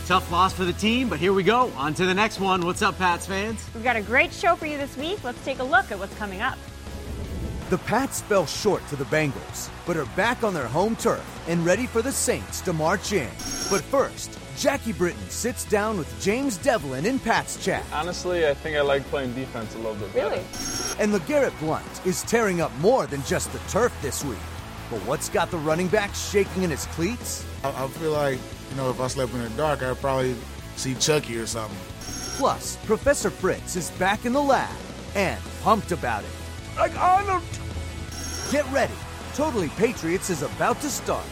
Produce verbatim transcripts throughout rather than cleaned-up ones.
Tough loss for the team, but here we go. On to the next one. What's up, Pats fans? We've got a great show for you this week. Let's take a look at what's coming up. The Pats fell short to the Bengals, but are back on their home turf and ready for the Saints to march in. But first, Jackie Britton sits down with James Devlin in Pats Chat. Honestly, I think I like playing defense a little bit better. Really? And LeGarrette Blount is tearing up more than just the turf this week. But what's got the running back shaking in his cleats? I, I feel like, you know, if I slept in the dark, I'd probably see Chucky or something. Plus, Professor Fritz is back in the lab and pumped about it. Like Arnold! Get ready. Totally Patriots is about to start.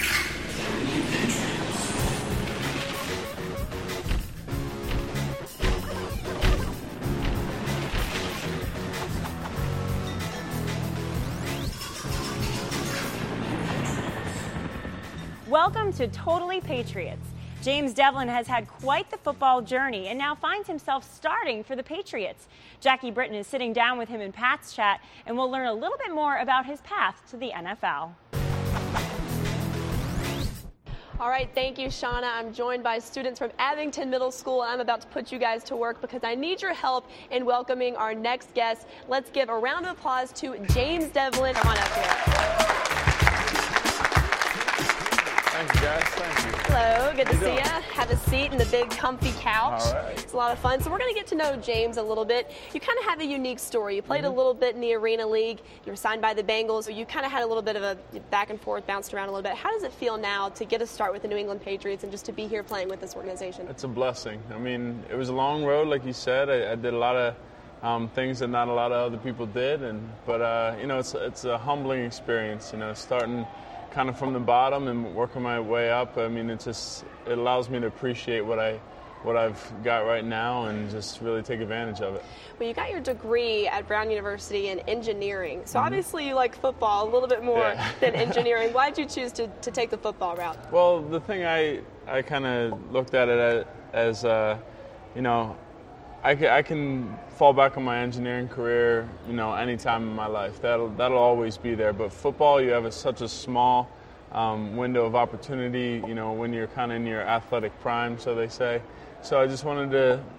Welcome to Totally Patriots. James Devlin has had quite the football journey and now finds himself starting for the Patriots. Jackie Britton is sitting down with him in Pats Chat, and we'll learn a little bit more about his path to the N F L. All right, thank you, Shauna. I'm joined by students from Abington Middle School, and I'm about to put you guys to work because I need your help in welcoming our next guest. Let's give a round of applause to James Devlin. Come on up here. Thank you, guys. Thank you. Hello, good to see doing? you. Have a seat in the big comfy couch. All right. It's a lot of fun. So we're going to get to know James a little bit. You kind of have a unique story. You played Mm-hmm. a little bit in the Arena League. You were signed by the Bengals. So you kind of had a little bit of a back and forth, bounced around a little bit. How does it feel now to get a start with the New England Patriots and just to be here playing with this organization? It's a blessing. I mean, it was a long road, like you said. I, I did a lot of um, things that not a lot of other people did, and but uh, you know, it's it's a humbling experience. You know, starting kind of from the bottom and working my way up. I mean, it just it allows me to appreciate what I what I've got right now and just really take advantage of it. Well, you got your degree at Brown University in engineering. So Mm-hmm. obviously you like football a little bit more Yeah. than engineering. Why did you choose to, to take the football route? Well, the thing I I kind of looked at it as, uh, you know, I can, I can fall back on my engineering career, you know, any time in my life. That'll that'll always be there. But football, you have a, such a small um, window of opportunity, you know, when you're kind of in your athletic prime, so they say. So I just wanted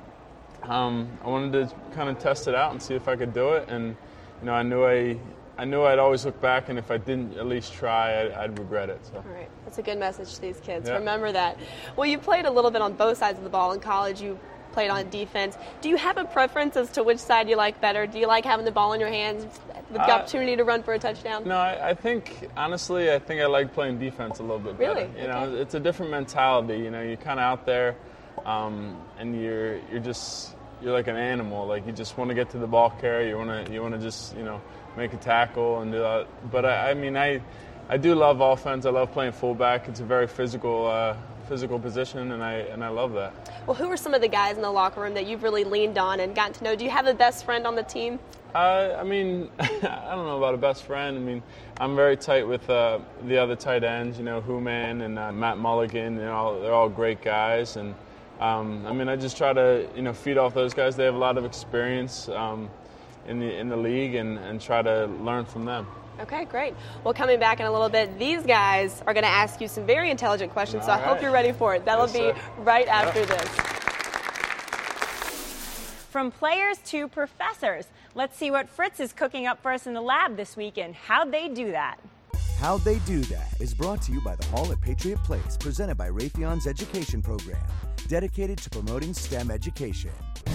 to, um, I wanted to kind of test it out and see if I could do it. And you know, I knew I. I knew I'd always look back, and if I didn't at least try, I'd, I'd regret it. So. All right, that's a good message to these kids. Yeah. Remember that. Well, you played a little bit on both sides of the ball in college. You played on defense. Do you have a preference as to which side you like better? Do you like having the ball in your hands with the Uh, opportunity to run for a touchdown? No, I, I think, honestly, I think I like playing defense a little bit better. Really? You know, Okay. it's a different mentality. You know, you're kind of out there, um, and you're you're just you're like an animal. Like, you just want to get to the ball carrier. You want to you want to just, you know, make a tackle and do that. But I, I mean, I I do love offense. I love playing fullback. It's a very physical uh, physical position, and I and I love that. Well, who are some of the guys in the locker room that you've really leaned on and gotten to know? Do you have a best friend on the team? Uh, I mean, I don't know about a best friend. I mean, I'm very tight with uh, the other tight ends, you know, Hooman and uh, Matt Mulligan. You know, they're all great guys. And, um, I mean, I just try to, you know, feed off those guys. They have a lot of experience um, in the in the league and, and try to learn from them. Okay, great. Well, coming back in a little bit, these guys are going to ask you some very intelligent questions, so All I hope right. you're ready for it. That'll Yes, be sir. right after Yep. this. From players to professors, let's see what Fritz is cooking up for us in the lab this week and how'd they do that. How'd They Do That is brought to you by the Hall at Patriot Place, presented by Raytheon's Education Program, dedicated to promoting STEM education.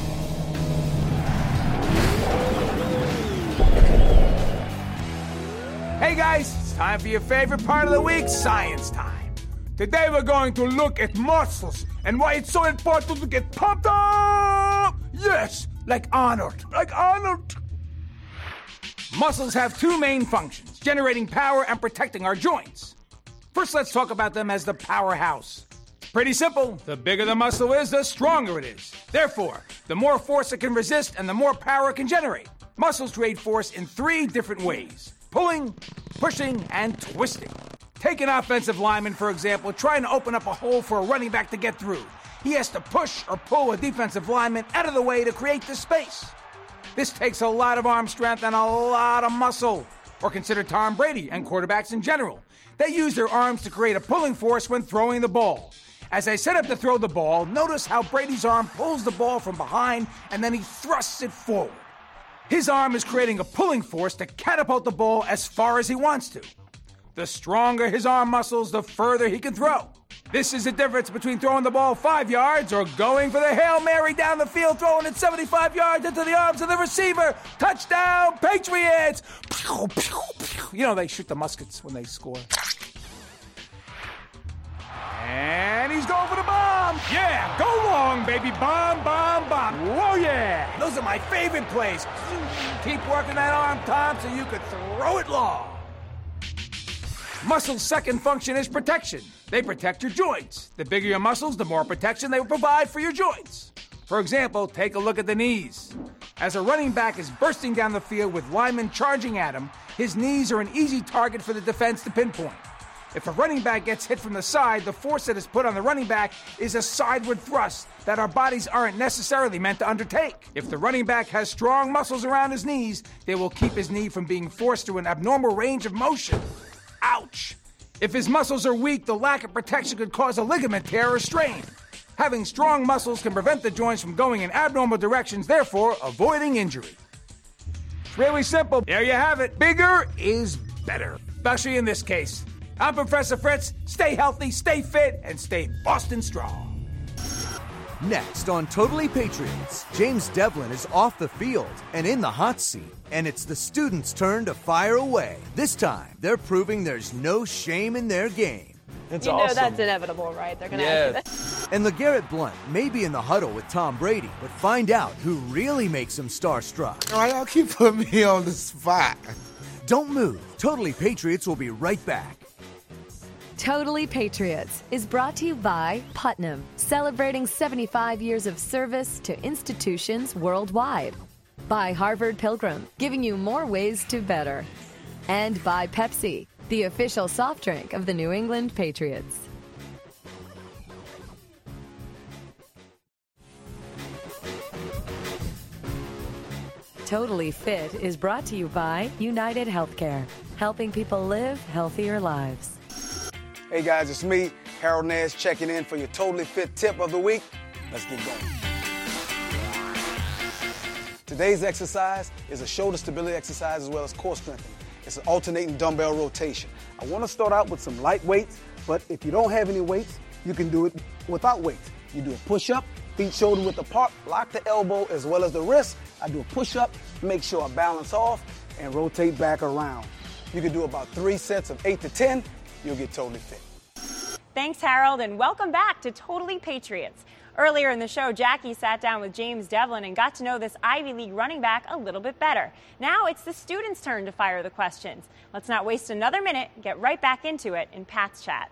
Hey guys, it's time for your favorite part of the week, science time. Today we're going to look at muscles and why it's so important to get pumped up! Yes, like Arnold, like Arnold! Muscles have two main functions, generating power and protecting our joints. First, let's talk about them as the powerhouse. Pretty simple. The bigger the muscle is, the stronger it is. Therefore, the more force it can resist and the more power it can generate. Muscles create force in three different ways: pulling, pushing, and twisting. Take an offensive lineman, for example, trying to open up a hole for a running back to get through. He has to push or pull a defensive lineman out of the way to create the space. This takes a lot of arm strength and a lot of muscle. Or consider Tom Brady and quarterbacks in general. They use their arms to create a pulling force when throwing the ball. As I set up to throw the ball, notice how Brady's arm pulls the ball from behind and then he thrusts it forward. His arm is creating a pulling force to catapult the ball as far as he wants to. The stronger his arm muscles, the further he can throw. This is the difference between throwing the ball five yards or going for the Hail Mary down the field, throwing it seventy-five yards into the arms of the receiver. Touchdown, Patriots! Pew, pew, pew. You know, they shoot the muskets when they score. And he's going for the bomb. Yeah, go long, baby. Bomb, bomb, bomb. Whoa, yeah. Those are my favorite plays. Keep working that arm, Tom, so you can throw it long. Muscle's second function is protection. They protect your joints. The bigger your muscles, the more protection they will provide for your joints. For example, take a look at the knees. As a running back is bursting down the field with linemen charging at him, his knees are an easy target for the defense to pinpoint. If a running back gets hit from the side, the force that is put on the running back is a sideward thrust that our bodies aren't necessarily meant to undertake. If the running back has strong muscles around his knees, they will keep his knee from being forced to an abnormal range of motion. Ouch! If his muscles are weak, the lack of protection could cause a ligament tear or strain. Having strong muscles can prevent the joints from going in abnormal directions, therefore avoiding injury. It's really simple. There you have it. Bigger is better, especially in this case. I'm Professor Fritz. Stay healthy, stay fit, and stay Boston strong. Next on Totally Patriots, James Devlin is off the field and in the hot seat, and it's the students' turn to fire away. This time, they're proving there's no shame in their game. It's you know awesome. That's inevitable, right? They're going to Yeah. ask you that. And LeGarrette Blount may be in the huddle with Tom Brady, but find out who really makes him starstruck. Why y'all keep putting me on the spot? Don't move. Totally Patriots will be right back. Totally Patriots is brought to you by Putnam, celebrating seventy-five years of service to institutions worldwide. By Harvard Pilgrim, giving you more ways to better. And by Pepsi, the official soft drink of the New England Patriots. Totally Fit is brought to you by United Healthcare, helping people live healthier lives. Hey guys, it's me, Harold Nash, checking in for your Totally Fit tip of the week. Let's get going. Today's exercise is a shoulder stability exercise as well as core strengthening. It's an alternating dumbbell rotation. I want to start out with some light weights, but if you don't have any weights, you can do it without weights. You do a push-up, feet shoulder width apart, lock the elbow as well as the wrist. I do a push-up, make sure I balance off, and rotate back around. You can do about three sets of eight to ten. You'll get totally fit. Thanks, Harold, and welcome back to Totally Patriots. Earlier in the show, Jackie sat down with James Devlin and got to know this Ivy League running back a little bit better. Now it's the students' turn to fire the questions. Let's not waste another minute. Get right back into it in Pat's Chat.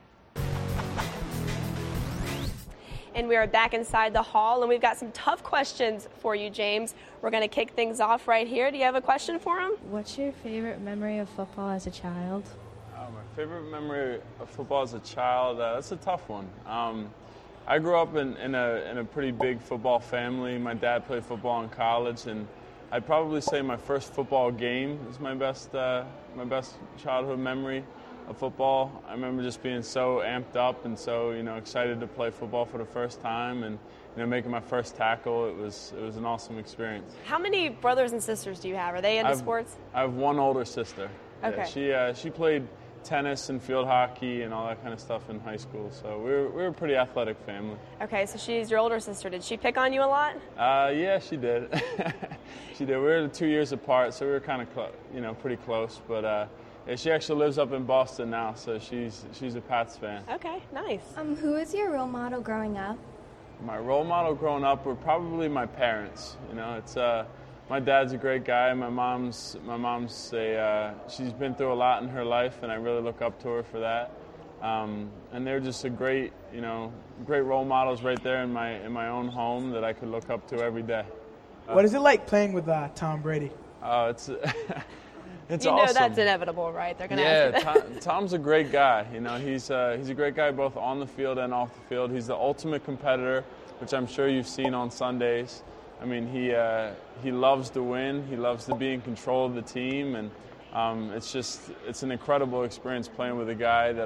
And we are back inside the hall, and we've got some tough questions for you, James. We're going to kick things off right here. Do you have a question for him? What's your favorite memory of football as a child? Uh, my favorite memory of football as a child, uh, that's a tough one. Um, I grew up in, in, a, in a pretty big football family. My dad played football in college, and I'd probably say my first football game is my best, uh, my best childhood memory of football. I remember just being so amped up and so, you know, excited to play football for the first time, and, you know, making my first tackle. It was it was an awesome experience. How many brothers and sisters do you have? Are they into I've, sports? I have one older sister. Okay. Yeah, she uh, she played tennis and field hockey and all that kind of stuff in high school. So we were we were a pretty athletic family. Okay, so she's your older sister. Did she pick on you a lot? Uh, yeah, she did. She did. We were two years apart, so we were kind of clo- you know pretty close. But uh, yeah, she actually lives up in Boston now, so she's she's a Pats fan. Okay, nice. Um, who was your role model growing up? My role model growing up were probably my parents. You know, it's uh, my dad's a great guy. My mom's my mom's a uh, she's been through a lot in her life, and I really look up to her for that. Um, and they're just a great, you know, great role models right there in my in my own home that I could look up to every day. Uh, what is it like playing with uh, Tom Brady? Oh, uh, it's it's you know awesome. That's inevitable, right? They're gonna yeah, ask you that. Tom, Tom's a great guy. You know, he's uh, he's a great guy both on the field and off the field. He's the ultimate competitor, which I'm sure you've seen on Sundays. I mean, he uh, he loves to win. He loves to be in control of the team, and um, it's just it's an incredible experience playing with a guy that'll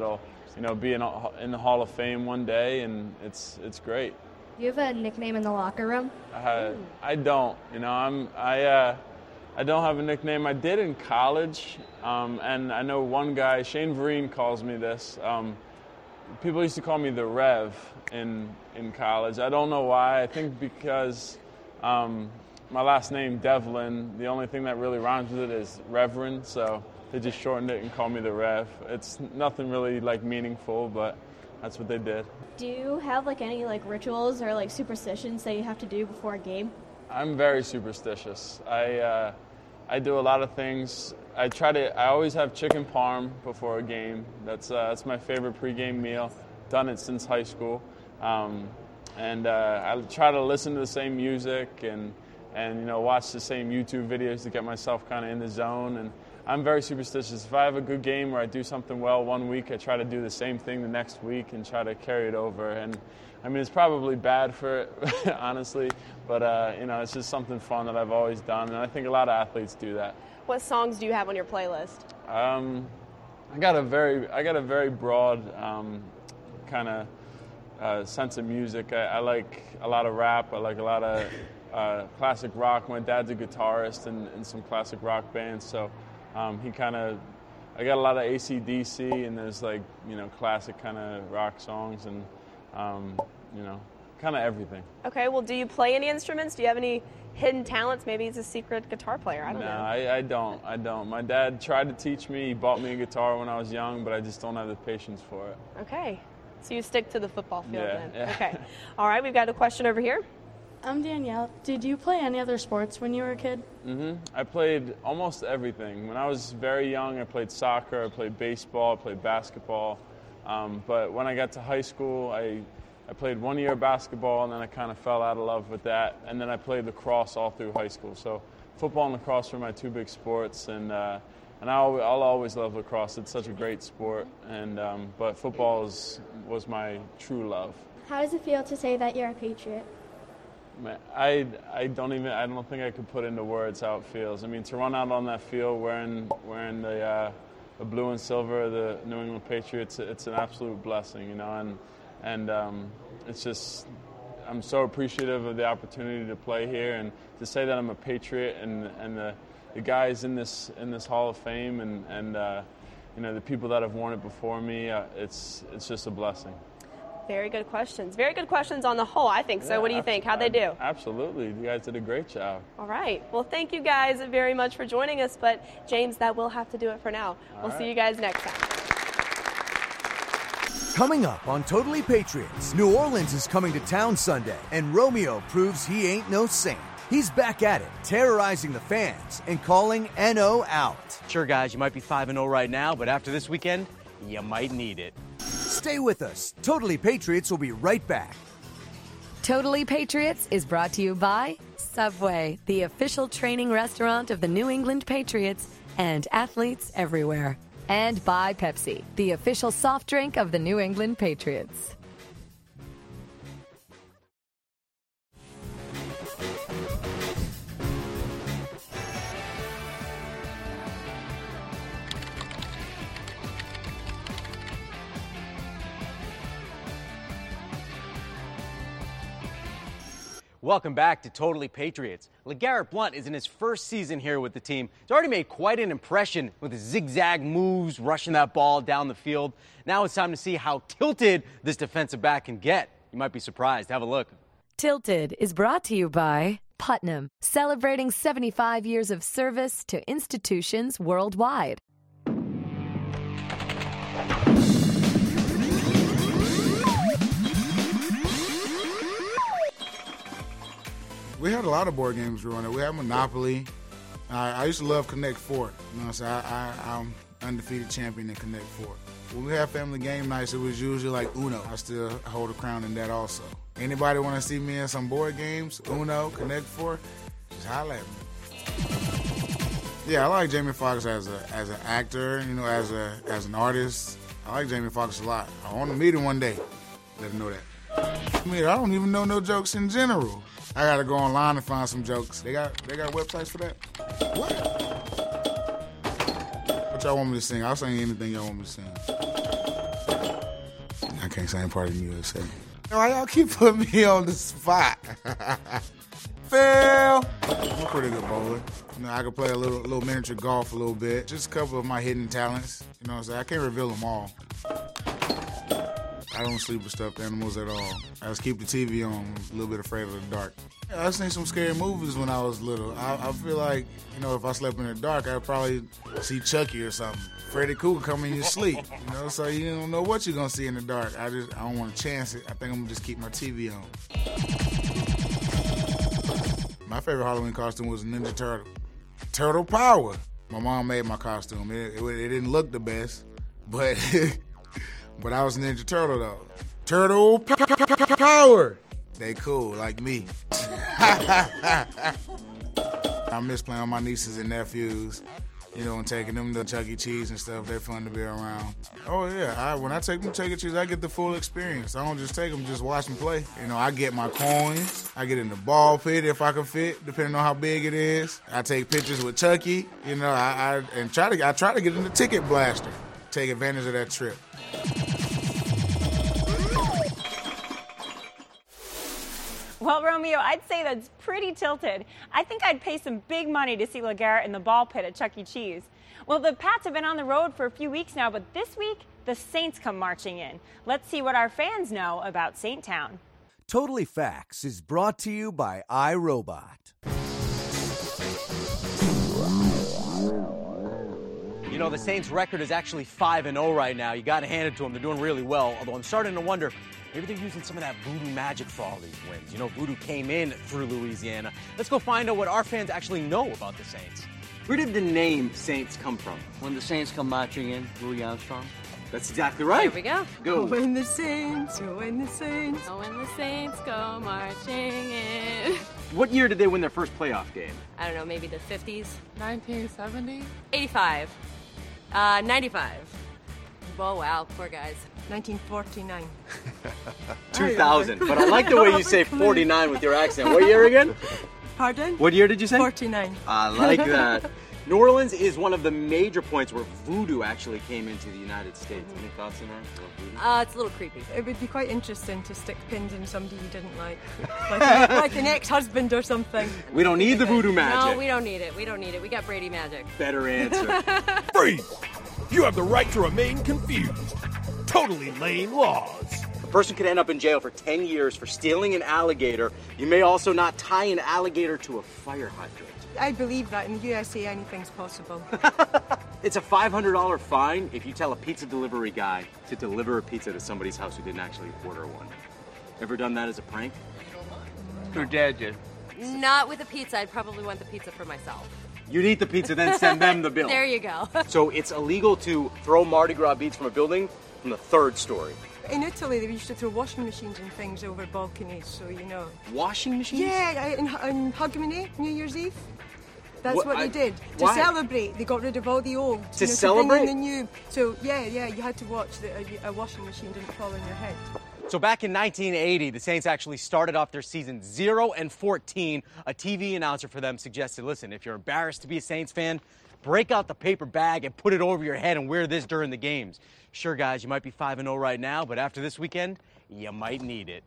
you know, be in, in the Hall of Fame one day, and it's it's great. Do you have a nickname in the locker room? Uh, I don't. You know, I'm I uh, I don't have a nickname. I did in college, um, and I know one guy, Shane Vereen, calls me this. Um, people used to call me the Rev in in college. I don't know why. I think because um, my last name Devlin, the only thing that really rhymes with it is Reverend, so they just shortened it and called me the Rev. It's nothing really like meaningful, but that's what they did. Do you have like any like rituals or like superstitions that you have to do before a game? I'm very superstitious. I uh, I do a lot of things. I try to. I always have chicken parm before a game. That's uh, that's my favorite pregame meal. Done it since high school, um, and uh, I try to listen to the same music and and you know watch the same YouTube videos to get myself kind of in the zone. And I'm very superstitious. If I have a good game or I do something well one week, I try to do the same thing the next week and try to carry it over. And I mean, it's probably bad for it, honestly, but uh, you know, it's just something fun that I've always done, and I think a lot of athletes do that. What songs do you have on your playlist? Um, I got a very, I got a very broad um, kind of uh, sense of music. I, I like a lot of rap. I like a lot of uh, classic rock. My dad's a guitarist in, in some classic rock bands, so um, he kind of. I got a lot of A C D C, and there's like you know classic kind of rock songs, and um, you know kind of everything. Okay, well, do you play any instruments? Do you have any hidden talents? Maybe he's a secret guitar player. I don't no, know. No, I, I don't. I don't. My dad tried to teach me. He bought me a guitar when I was young, but I just don't have the patience for it. Okay, so you stick to the football field yeah, then. Yeah. Okay. All right, we've got a question over here. I'm Danielle. Did you play any other sports when you were a kid? Mm-hmm. I played almost everything. When I was very young, I played soccer, I played baseball, I played basketball. Um, but when I got to high school, I I played one year of basketball, and then I kind of fell out of love with that. And then I played lacrosse all through high school. So football and lacrosse were my two big sports, and uh, and I'll, I'll always love lacrosse. It's such a great sport, and um, but football is, was my true love. How does it feel to say that you're a Patriot? I, I don't even I don't think I could put into words how it feels. I mean, to run out on that field wearing wearing the uh, the blue and silver of the New England Patriots, it's an absolute blessing, you know, and and um, it's just I'm so appreciative of the opportunity to play here and to say that I'm a Patriot and and the, the guys in this in this Hall of Fame and and uh, you know the people that have worn it before me. Uh, it's it's just a blessing. Very good questions. Very good questions on the whole, I think. So yeah, what do you think? How'd they do? Absolutely. You guys did a great job. All right. Well, thank you guys very much for joining us. But, James, that will have to do it for now. All we'll right. see you guys next time. Coming up on Totally Patriots, New Orleans is coming to town Sunday, and Romeo proves he ain't no saint. He's back at it, terrorizing the fans and calling N O out. Sure, guys, you might be five and oh right now, but after this weekend, you might need it. Stay with us. Totally Patriots will be right back. Totally Patriots is brought to you by Subway, the official training restaurant of the New England Patriots and athletes everywhere. And by Pepsi, the official soft drink of the New England Patriots. Welcome back to Totally Patriots. LeGarrette Blount is in his first season here with the team. He's already made quite an impression with his zigzag moves, rushing that ball down the field. Now it's time to see how tilted this defensive back can get. You might be surprised. Have a look. Tilted is brought to you by Putnam, celebrating seventy-five years of service to institutions worldwide. We had a lot of board games growing up. We had Monopoly. I, I used to love Connect Four. You know, so I, I, I'm undefeated champion in Connect Four. When we had family game nights, it was usually like Uno. I still hold a crown in that also. Anybody want to see me in some board games, Uno, Connect Four, just holler at me. Yeah, I like Jamie Foxx as a as an actor. You know, as a as an artist. I like Jamie Foxx a lot. I want to meet him one day. Let him know that. I mean, I don't even know no jokes in general. I gotta go online and find some jokes. They got they got websites for that? What? What y'all want me to sing? I'll sing anything y'all want me to sing. can't say I'm part of the U S A. Why y'all keep putting me on the spot? Phil! I'm a pretty good bowler. You know, I could play a little, little miniature golf a little bit. Just a couple of my hidden talents. You know what I'm saying? I can't reveal them all. I don't sleep with stuffed animals at all. I just keep the T V on. I'm a little bit afraid of the dark. Yeah, I've seen some scary movies when I was little. I, I feel like, you know, if I slept in the dark, I'd probably see Chucky or something. Freddy Krueger come in your sleep, you know, so you don't know what you're going to see in the dark. I just, I don't want to chance it. I think I'm going to just keep my T V on. My favorite Halloween costume was a Ninja Turtle. Turtle power. My mom made my costume. It, it, it didn't look the best, but but I was a Ninja Turtle, though. Turtle power. They cool, like me. I miss playing with my nieces and nephews, you know, and taking them to Chuck E. Cheese and stuff. They're fun to be around. Oh, yeah. I, when I take them to Chuck E. Cheese, I get the full experience. I don't just take them, just watch them play. You know, I get my coins. I get in the ball pit if I can fit, depending on how big it is. I take pictures with Chucky, you know, I, I and try to I try to get in the ticket blaster. Take advantage of that trip. Well, Romeo, I'd say that's pretty tilted. I think I'd pay some big money to see LeGarrette in the ball pit at Chuck E. Cheese. Well, the Pats have been on the road for a few weeks now, but this week, the Saints come marching in. Let's see what our fans know about Saint Town. Totally Facts is brought to you by iRobot. You know, the Saints' record is actually five and oh right now. You got to hand it to them. They're doing really well, although I'm starting to wonder, maybe they're using some of that voodoo magic for all these wins. You know, voodoo came in through Louisiana. Let's go find out what our fans actually know about the Saints. Where did the name Saints come from? When the Saints come marching in, Louis Armstrong. That's exactly right. Here we go. Go. When the Saints, oh, when the Saints, oh, when the Saints go marching in. What year did they win their first playoff game? I don't know, maybe the fifties? nineteen seventy? eighty-five. Uh, ninety-five. Oh, wow, poor guys. nineteen forty-nine. two thousand. But I like the way you say forty-nine with your accent. What year again? Pardon? What year did you say? forty-nine. I like that. New Orleans is one of the major points where voodoo actually came into the United States. Any thoughts on that? Uh, it's a little creepy. It would be quite interesting to stick pins in somebody you didn't like. Like, an, like an ex-husband or something. We don't need the voodoo magic. No, we don't need it. We don't need it. We got Brady magic. Better answer. Freeze! You have the right to remain confused. Totally lame laws. A person could end up in jail for ten years for stealing an alligator. You may also not tie an alligator to a fire hydrant. I believe that in the U S A anything's possible. It's a five hundred dollars fine if you tell a pizza delivery guy to deliver a pizza to somebody's house who didn't actually order one. Ever done that as a prank? Your dad did. Not with a pizza. I'd probably want the pizza for myself. You'd eat the pizza, then send them the bill. There you go. So it's illegal to throw Mardi Gras beads from a building from the third story. In Italy, they used to throw washing machines and things over balconies, so you know. Washing machines? Yeah, in, in Hogmanay, New Year's Eve. That's what, what they I, did. To why? celebrate, they got rid of all the old. To you know, celebrate? To bring in the new. So, yeah, yeah, you had to watch that a, a washing machine didn't fall on your head. So back in nineteen eighty, the Saints actually started off their season zero and fourteen. A T V announcer for them suggested, listen, if you're embarrassed to be a Saints fan, break out the paper bag and put it over your head and wear this during the games. Sure, guys, you might be five and oh right now, but after this weekend, you might need it.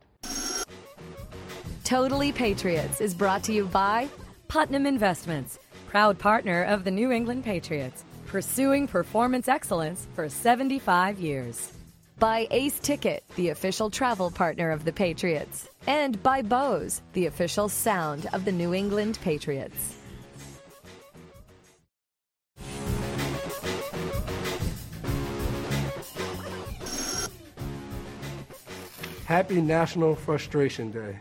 Totally Patriots is brought to you by Putnam Investments, proud partner of the New England Patriots, pursuing performance excellence for seventy-five years. By Ace Ticket, the official travel partner of the Patriots. And by Bose, the official sound of the New England Patriots. Happy National Frustration Day.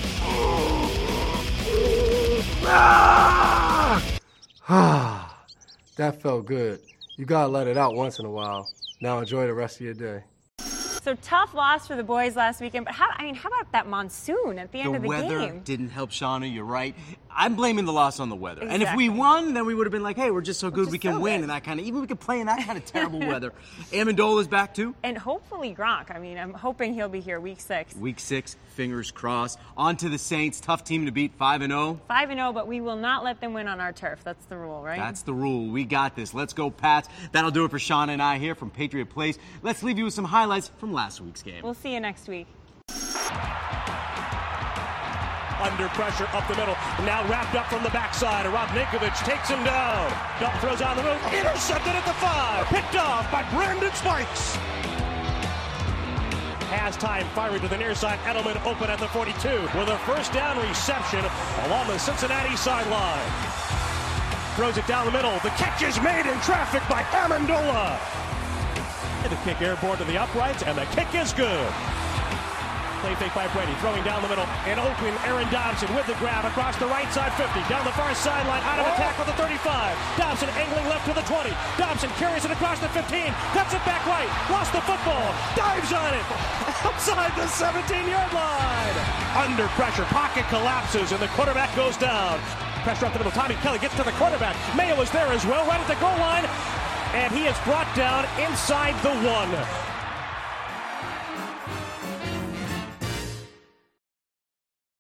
Ah! That felt good. You gotta let it out once in a while. Now enjoy the rest of your day. So tough loss for the boys last weekend, but how, I mean, how about that monsoon at the end the of the weather game? didn't help Shauna, you're right. I'm blaming the loss on the weather. Exactly. And if we won, then we would have been like, hey, we're just so good just we can so win good. and that kind of, even we could play in that kind of terrible weather. Amendola's back too. And hopefully Gronk. I mean, I'm hoping he'll be here week six. Week six, fingers crossed. On to the Saints, tough team to beat, five and oh. five and oh, but we will not let them win on our turf. That's the rule, right? That's the rule. We got this. Let's go, Pats. That'll do it for Shauna and I here from Patriot Place. Let's leave you with some highlights from last week's game. We'll see you next week. Under pressure up the middle. Now wrapped up from the backside. Rob Ninkovich takes him down. Dalton throws on the move. Intercepted at the five. Picked off by Brandon Spikes. Has time firing to the near side. Edelman open at the forty-two with a first down reception along the Cincinnati sideline. Throws it down the middle. The catch is made in traffic by Amendola. The kick airborne to the uprights, and the kick is good. Play fake by Brady, throwing down the middle. And open, Aaron Dobson with the grab across the right side fifty. Down the far sideline, out of attack with the thirty-five. Dobson angling left to the twenty. Dobson carries it across the fifteen. Cuts it back right. Lost the football. Dives on it. Outside the seventeen-yard line. Under pressure. Pocket collapses, and the quarterback goes down. Pressure up the middle. Tommy Kelly gets to the quarterback. Mayo is there as well, right at the goal line. And he is brought down inside the one.